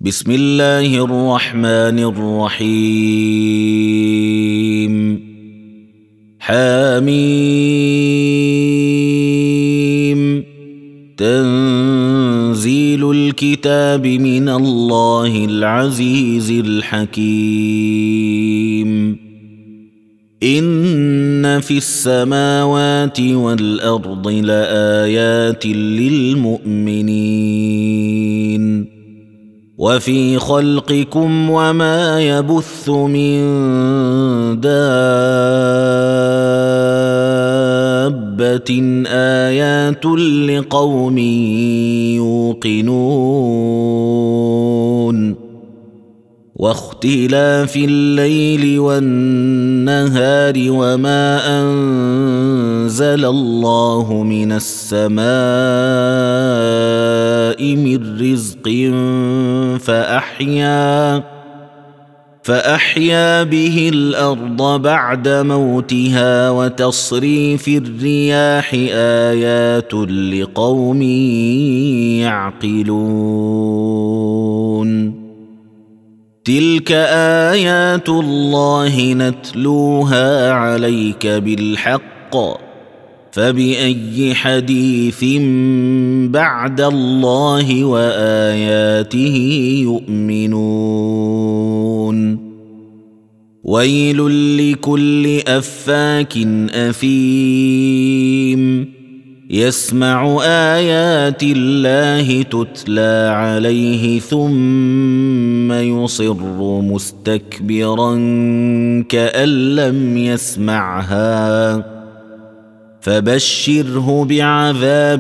بسم الله الرحمن الرحيم. حميم. تنزيل الكتاب من الله العزيز الحكيم. إن في السماوات والأرض لآيات للمؤمنين وفي خلقكم وما يبث من دابة آيات لقوم يوقنون واختلاف الليل والنهار وما أنزل الله من السماء من رزق فأحيا به الأرض بعد موتها وتصريف الرياح آيات لقوم يعقلون. تلك آيات الله نتلوها عليك بالحق فبأي حديث بعد الله وآياته يؤمنون. ويل لكل أفاك أثيم يسمع آيات الله تتلى عليه ثم يصر مستكبرا كأن لم يسمعها فبشره بعذاب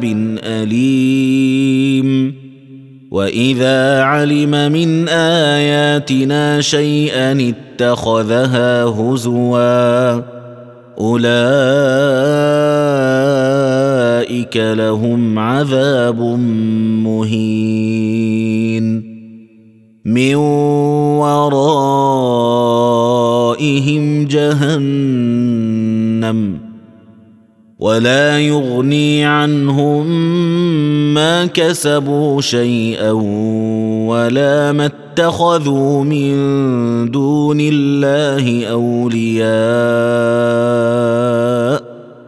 أليم. وإذا علم من آياتنا شيئا اتخذها هزوا أولئك لهم عذاب مهين من ورائهم جهنم ولا يغني عنهم ما كسبوا شيئا ولا ما اتخذوا من دون الله أولياء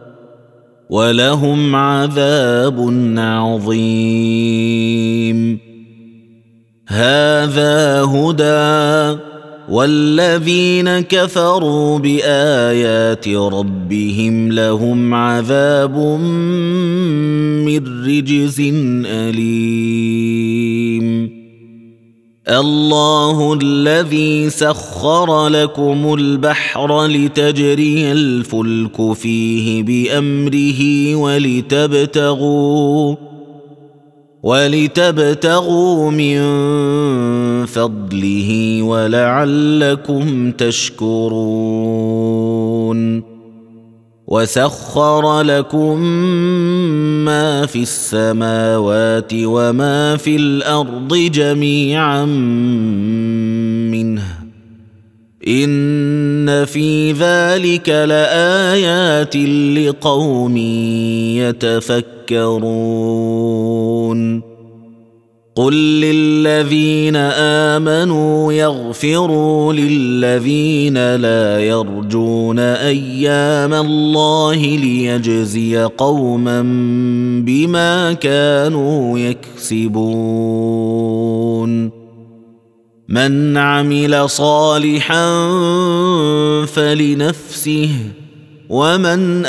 ولهم عذاب عظيم. هذا هدى والذين كفروا بآيات ربهم لهم عذاب من رجز أليم. الله الذي سخر لكم البحر لتجري الفلك فيه بأمره ولتبتغوا من فضله ولعلكم تشكرون. وسخر لكم ما في السماوات وما في الأرض جميعا منه إن في ذلك لآيات لقوم يتفكرون. قل للذين آمنوا يغفروا للذين لا يرجون أيام الله ليجزي قوما بما كانوا يكسبون. من عمل صالحا فلنفسه ومن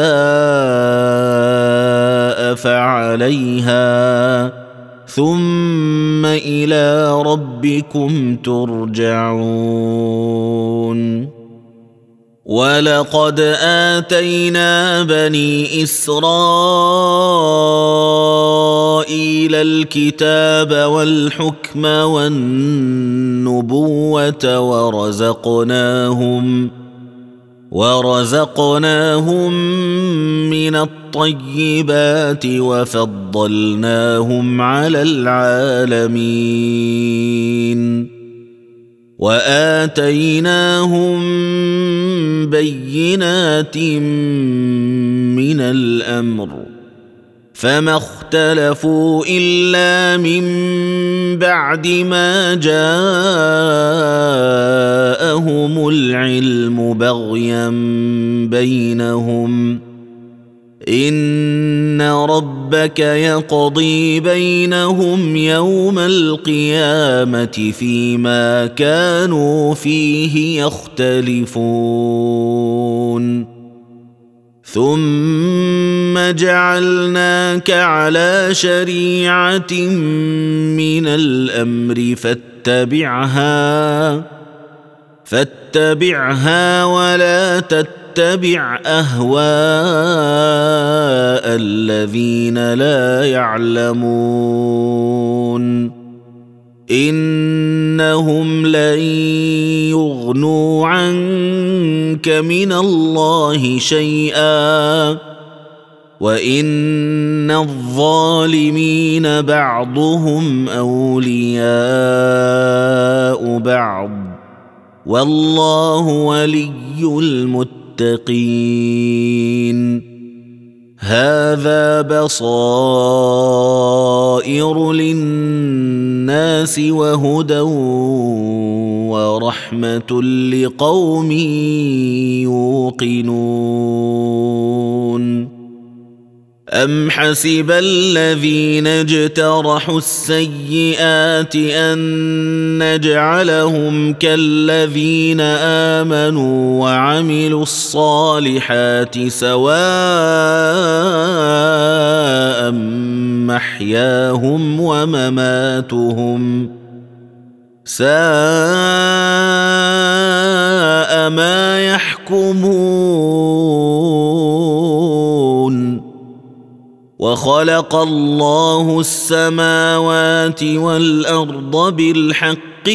أساء فعليها ثم إلى ربكم ترجعون. ولقد آتينا بني إسرائيل الكتاب والحكم والنبوة ورزقناهم من الطيبات وفضلناهم على العالمين وآتيناهم بينات من الأمر فما اختلفوا إلا من بعد ما جاءهم العلم بغيا بينهم إن ربك يقضي بينهم يوم القيامة فيما كانوا فيه يختلفون ثم جعلناك على شريعة من الأمر فاتبعها ولا تتبع أهواء الذين لا يعلمون إنهم لن يغنوا عنك من الله شيئا وإن الظالمين بعضهم أولياء بعض والله ولي المتقين هذا بصائر للناس وهدى ورحمة لقوم يوقنون أم حسب الذين اجترحوا السيئات أن نجعلهم كالذين آمنوا وعملوا الصالحات سواء محياهم ومماتهم ساء ما يحكمون وخلق الله السماوات والأرض بالحق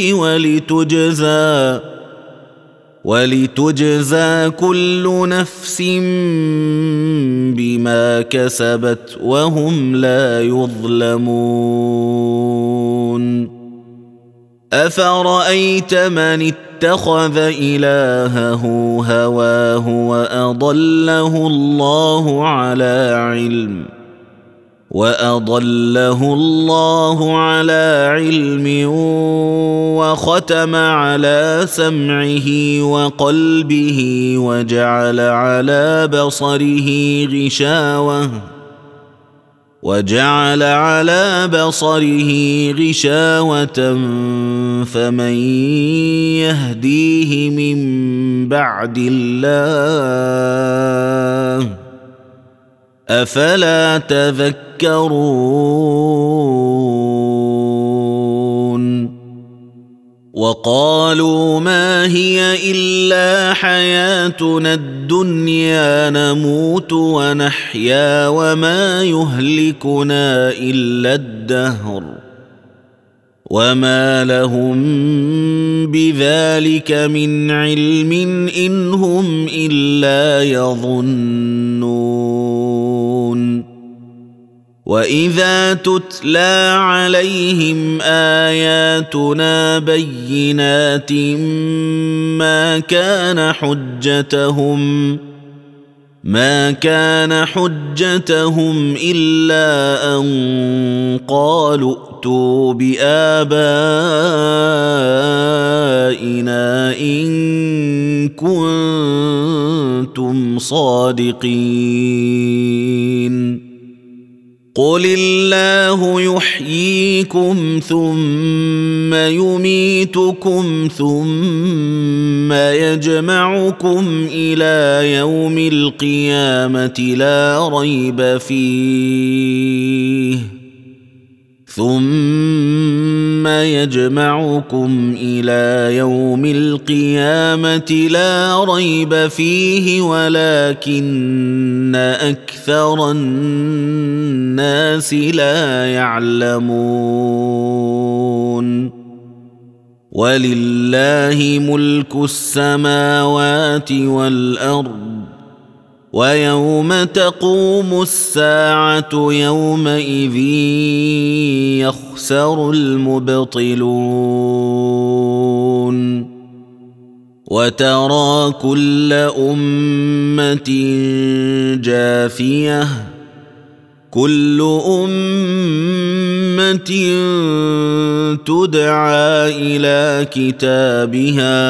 ولتجزى كل نفس بما كسبت وهم لا يظلمون أفرأيت من اتخذ إلهه هواه وأضله الله على علم وختم على سمعه وقلبه وجعل على بصره غشاوة فمن يهديه من بعد الله أفلا تذكرون وقالوا ما هي إلا حياتنا الدنيا نموت ونحيا وما يهلكنا إلا الدهر وما لهم بذلك من علم إن هم إلا يظنون وإذا تتلى عليهم آياتنا بينات ما كان حجتهم إلا أن قالوا ائتوا بآبائنا إن كنتم صادقين قل الله يحييكم ثم يميتكم ثم يجمعكم إلى يوم القيامة لا ريب فيه ولكن أكثر الناس لا يعلمون ولله ملك السماوات والأرض ويوم تقوم الساعة يومئذ يخسر المبطلون وترى كل أمة جاثية كل أمة تدعى إلى كتابها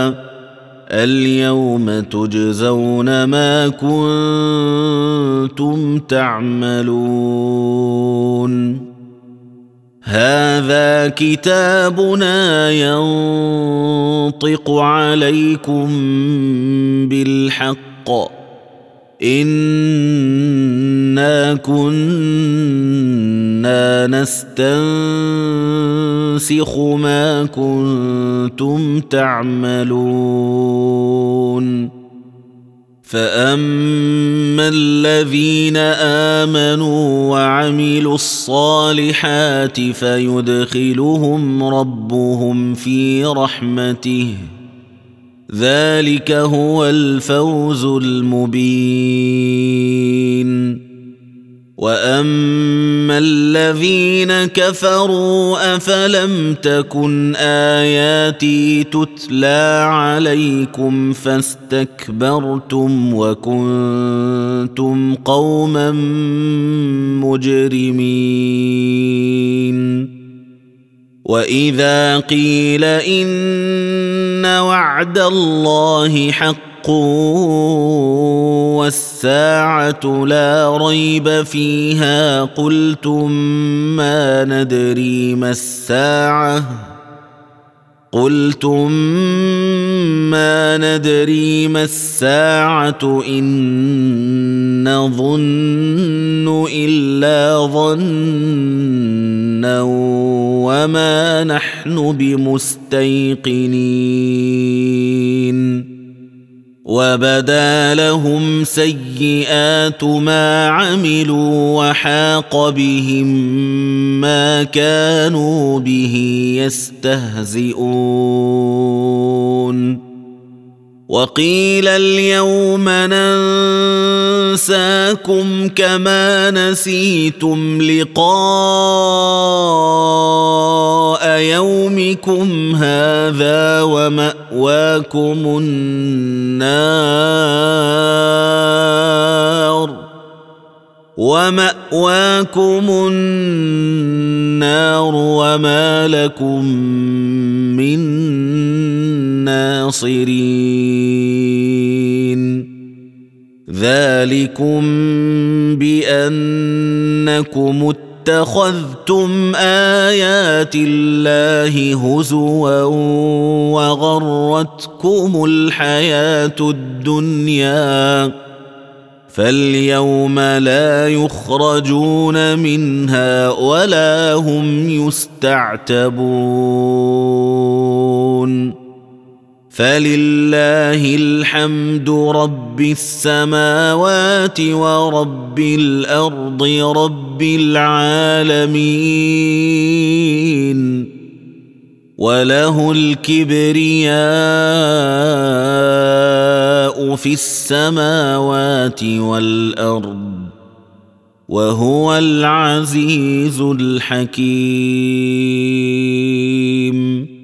اليوم تجزون ما كنتم تعملون هذا كتابنا ينطق عليكم بالحق إنا كنا نستنسخ ما كنتم تعملون فأما الذين آمنوا وعملوا الصالحات فيدخلهم ربهم في رحمته ذلك هو الفوز المبين وأما الذين كفروا أفلم تكن آياتي تتلى عليكم فاستكبرتم وكنتم قوما مجرمين وإذا قيل إن وعد الله حق والساعة لا ريب فيها قلتم ما ندري ما الساعة إن نظن إلا ظنا وما نحن بمستيقنين وبدا لهم سيئات ما عملوا وحاق بهم ما كانوا به يستهزئون وقيل اليوم ننساكم كما نسيتم لقاء يومكم هذا ومأواكم النار وما لكم من ناصرين ذلكم بأنكم اتخذتم آيات الله هزوا وغرتكم الحياة الدنيا فاليوم لا يخرجون منها ولا هم يستعتبون فلله الحمد رب السماوات ورب الأرض رب العالمين وله الكبرياء في السماوات والأرض وهو العزيز الحكيم